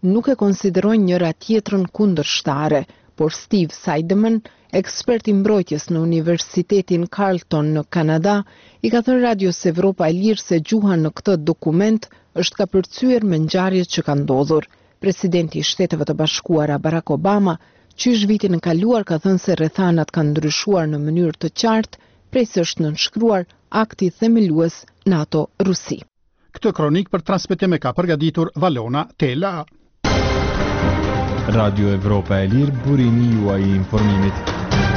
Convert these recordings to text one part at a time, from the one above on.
nuk e konsiderojnë njëra tjetrën kundërshtare, por Steve Seidemann, ekspert i mbrojtjes në Universitetin Carleton në Kanada, i ka thënë Radios Evropa e Lirë se gjuha në këtë dokument është kapërcyer me ngjarjet që kanë ndodhur. Presidenti i Shteteve të Bashkuara Barack Obama, qysh vitin e kaluar ka thënë se rrethanat kanë ndryshuar në mënyrë të qartë, prej se është nënshkruar akti themelues NATO-Rusi. Këtë kronik për transmetim e ka përgatitur Valona Tela. Radio Evropa e Lirë, burimi juaj i informimit.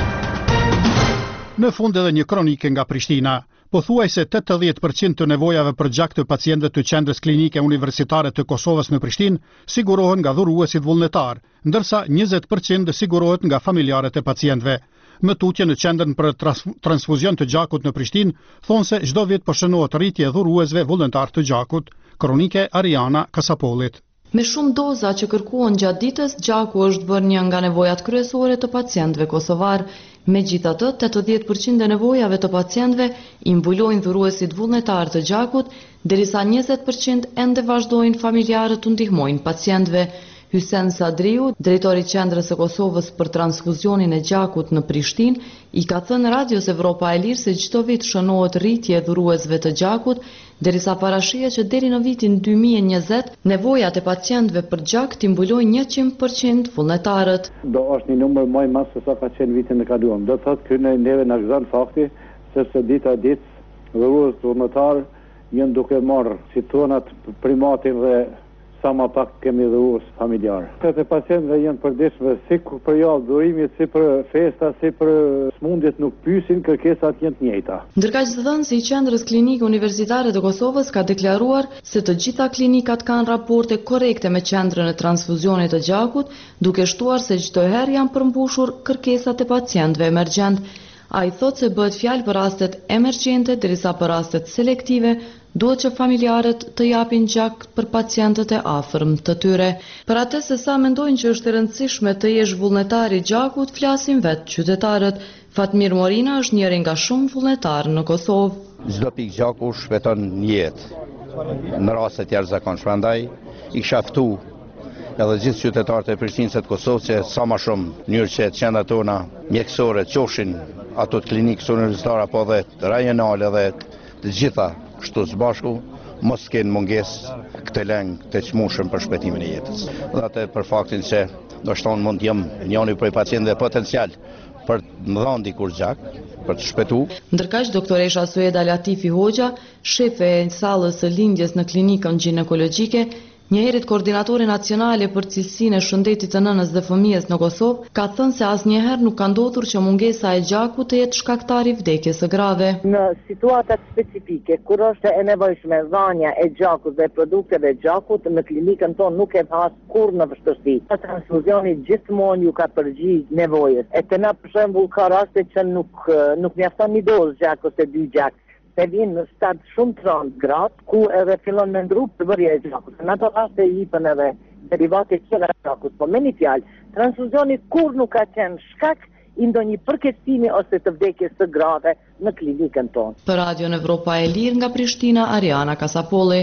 Në fund edhe një kronike nga Prishtina. Pothuajse 80% të nevojave për gjak të pacientëve të qendrës klinike universitare të Kosovës në Prishtinë sigurohen nga dhuruesit vullnetar, ndërsa 20% sigurohet nga familjarët e pacientëve. Më tutje në qendrën për transfuzion të gjakut në Prishtinë thonë se çdo vit po shënohet rritje e dhuruesve vullnetar të gjakut. Kronike Ariana Kasapollit. Me shumë doza që kërkuan gjatë ditës, gjaku është bërë një nga nevojat kryesore të pacientëve kosovar. Megjithatë, 80% e nevojave të pacientëve i mbulojnë dhuruesit vullnetar të gjakut, derisa 20% ende vazhdojnë familjarët të ndihmojnë pacientëve. Hysen Sadriu, drejtori i Qendrës së Kosovës për transfuzionin e gjakut në Prishtinë, i ka thënë Radios Evropa e Lirë se çdo vit shënohet rritje e dhuruesve të gjakut, derisa parashihet që deri në vitin 2020 nevojat e pacientëve për gjak t'i mbulojnë 100% vullnetarët. Do është një numër më i madh se sa ka qenë vitin e kaluar. Do thotë ky neve na gëzon fakti se dita ditë dhurues vullnetar janë duke marrë si tonat primatin dhe sa më pak kemi dhurues familjar. Këto pacientëve janë përditshme si për javë durimit, si për festa, si për smundjet nuk pyesin, kërkesat janë të njëjta. Ndërkaq zëdhënësi i Qendrës Klinike Universitare të Kosovës ka deklaruar se të gjitha klinikat kanë raporte korrekte me qendrën e transfuzionit të gjakut, duke shtuar se çdo herë janë përmbushur kërkesat e pacientëve emergjent. Ai thotë se bëhet fjalë për rastet emergjente, derisa për rastet selektive duhet që familjarët të japin gjak për pacientët e afërm të tyre. Për atë se sa mendojnë që është e rëndësishme të jesh vullnetar i gjakut, flasin vetë qytetarët. Fatmir Morina është njëri nga shumë vullnetarë në Kosovë. Çdo pikë gjaku shpëton një jetë. Në raste të jashtëzakonshme, prandaj i kisha ftuar edhe gjithë qytetarët e Prishtinës së Kosovës që sa më shumë mënyrë që qendrat tona mjekësore qofshin ato të klinikës universitare apo dhe rajonale dhe të gjitha kështu së bashku mos kenë mungesë këtë lëng të çmueshëm për shpëtimin e jetës. Dhe atë për faktin se do shton mund të jem njëri prej pacientëve potencial për të më dhënë dikur gjak për të shpëtuar. Ndërkaq doktoresha Sueda Latifi Hoxha, shefe e sallës së lindjes në klinikën ginekologjike, njëherët koordinatore nacionale për cilësinë e shëndetit të nënës dhe fëmijës në Kosovë, ka thënë se asnjëherë nuk ka ndodhur që mungesa e gjakut të jetë shkaktari i vdekjes së grave. Në situatat specifike, kur është e nevojshme dhënia e gjakut dhe produkteve e gjakut, në klinikën tonë nuk e pas kur në vështirësi. Transfuzioni gjithmonë ju ka përgjigj nevojës. E të na për shembull ka raste që nuk mjafton një dozë gjak ose dy gjak. Se vinë në stad shumë të rëndë gratë, ku edhe fillon me ndru përbërja e gjakut. Në ato raste i jipën edhe derivate tjera e gjakut. Po me një fjalë, transfuzioni kur nuk ka qenë shkak i ndonjë përkeqësimi ose të vdekjes së grave në klinikën tonë. Për Radion Evropa e Lirë nga Prishtina, Ariana Kasapolli.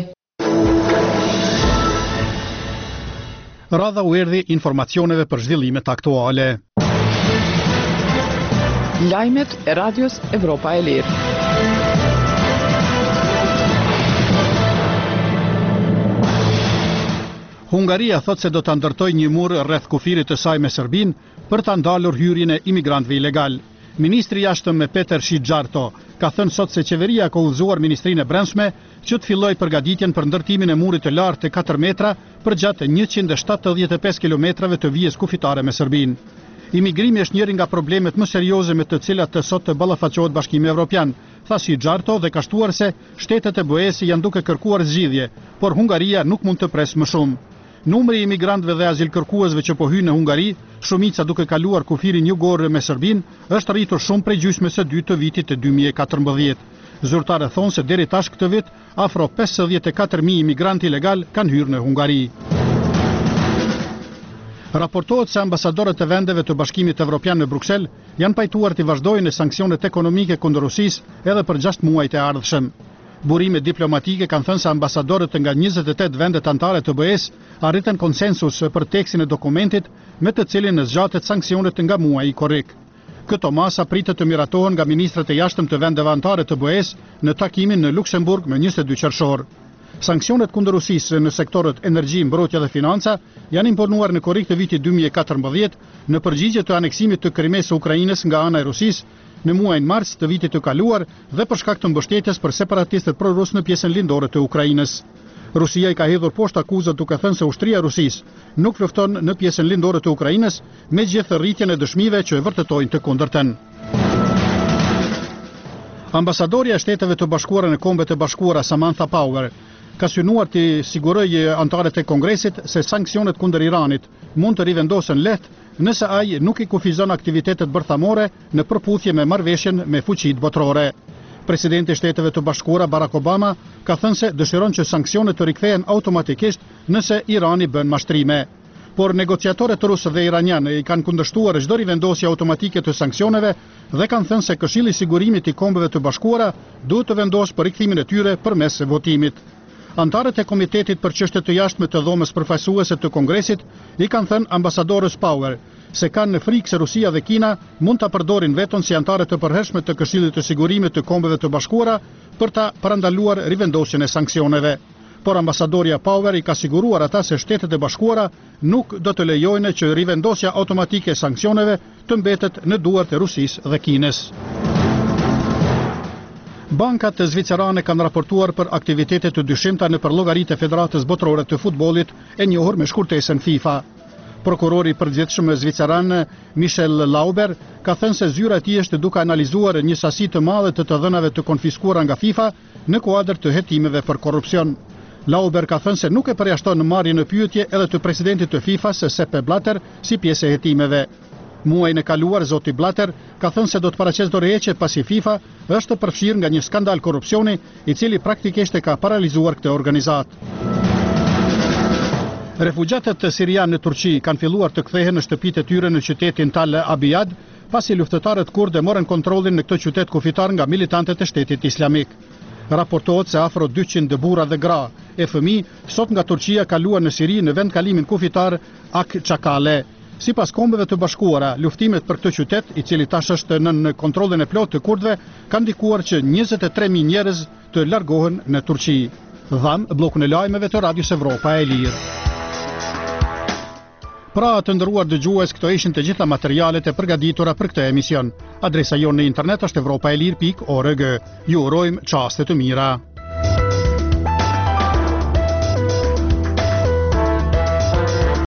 Radha u erdhi informacioneve për zhvillimet aktuale. Lajmet e Radios Evropa e Lirë. Hungaria thot se do të ndërtoj një mur rreth kufirit të saj me Serbinë për të ndalur hyrjen e imigrantëve ilegal. Ministri i jashtëm Peter Shigjarto ka thënë sot se qeveria ka udhëzuar Ministrinë e Brendshme që të fillojë përgatitjen për ndërtimin e murit të lartë të 4 metra përgjatë 175 kilometrave të vijës kufitare me Serbinë. Imigrimi është njëri nga problemet më serioze me të cilat të sot të ballafaqohet Bashkimi Evropian, tha Shigjarto dhe ka shtuar se shtetet e BE-s janë duke kërkuar zgjidhje, por Hungaria nuk mund të presë më shumë. Numri i imigrantëve dhe azilkërkuesve që po hyjnë në Hungari, shumica duke kaluar kufirin jugor me Serbinë, është rritur shumë prej gjysmës së dytë të vitit të 2014. Zyrtarët thonë se deri tash këtë vit, afro 54.000 imigrantë ilegal kanë hyrë në Hungari. Raportohet se ambasadorët e vendeve të Bashkimit Evropian në Bruksel janë pajtuar të vazhdojnë sanksionet ekonomike kundër Rusisë edhe për 6 muajt e ardhshëm. Burime diplomatike kanë thënë se ambasadorët nga 28 vendet anëtare të BE-s arritën konsensus për tekstin e dokumentit me të cilin zgjatet sanksionet nga muaji korrik. Këto masa pritet të miratohen nga ministrat e jashtëm të vendeve anëtare të BE-s në takimin në Luksemburg më 22 qershor. Sanksionet kundër Rusisë në sektorët energji, mbrojtje dhe financa janë imponuar në korrik të vitit 2014 në përgjigje të aneksimit të Krimes së Ukrainës nga ana e Rusisë në muajin mars të vitit të kaluar dhe për shkak të mbështetjes për separatistët pro-rus në pjesën lindore të Ukrainës. Rusia i ka hedhur poshtë akuzat duke thënë se ushtria e Rusisë nuk lufton në pjesën lindore të Ukrainës, megjithë rritjen e dëshmive që e vërtetojnë të kundërtën. Ambasadorja e Shteteve të Bashkuara në Kombet e Bashkuara Samantha Power ka synuar të sigurojë anëtarët e Kongresit se sanksionet kundër Iranit mund të rivendosen lehtë nëse ai nuk i kufizon aktivitetet bërthamore në përputhje me marrëveshjen me fuqitë botërore. Presidenti i Shteteve të Bashkuara Barack Obama ka thënë se dëshiron që sanksionet të rikthehen automatikisht nëse Irani bën mashtrime. Por negociatorët rusë dhe iranian i kanë kundërshtuar çdo rivendosje automatike të sanksioneve dhe kanë thënë se Këshilli i Sigurimit i Kombeve të Bashkuara duhet të vendosë për rikthimin e tyre përmes votimit. Antarët e Komitetit për Çështje të Jashtme të Dhomës Përfaqësuese të Kongresit i kanë thënë ambasadorës Power se kanë në frikë se Rusia dhe Kina mund ta përdorin veton si anëtare të përhershme të Këshillit të Sigurimit të Kombeve të Bashkuara për ta parandaluar rivendosjen e sanksioneve. Por ambasadorja Power i ka siguruar ata se Shtetet e Bashkuara nuk do të lejojnë që rivendosja automatike e sanksioneve të mbetet në duart e Rusisë dhe Kinës. Bankat zvicerane kanë raportuar për aktivitete të dyshimta në llogaritë e Federatës Botërore të Futbollit, e njohur me shkurtesën FIFA. Prokurori i përgjithshëm zviceran Michel Lauber ka thënë se zyra e tij është duke analizuar një sasi të madhe të dhënave të konfiskuara nga FIFA në kuadër të hetimeve për korrupsion. Lauber ka thënë se nuk e përjashton marrjen në pyetje edhe të presidentit të FIFA-s Sepp Blatter si pjesë e hetimeve. Muajin e kaluar zoti Blatter ka thënë se do të paraqesë dorëheqje pasi FIFA është përfshirë nga një skandal korrupsioni i cili praktikisht e ka paralizuar këtë organizat. Refugjatët sirianë në Turqi kanë filluar të kthehen në shtëpitë e tyre në qytetin Tal Abyad, pasi luftëtarët kurde morën kontrollin në këtë qytet kufitar nga militantët e Shtetit Islamik. Raportohet se afro 200 burra dhe gra e fëmijë sot nga Turqia kaluan në Siri në vendkalimin kufitar Akçakale. Sipas Kombeve të Bashkuara, luftimet për këtë qytet, i cili tash është nën kontrollin e plotë të kurdëve, kanë ndikuar që 23.000 njerëz të largohen në Turqi. Dham bllokun e lajmeve të Radios Evropa e Lirë. Pra të nderuar dëgjues, këto ishin të gjitha materialet e përgatitura për këtë emision. Adresa jonë në internet është europaelir.org. Ju urojmë çaste të mira.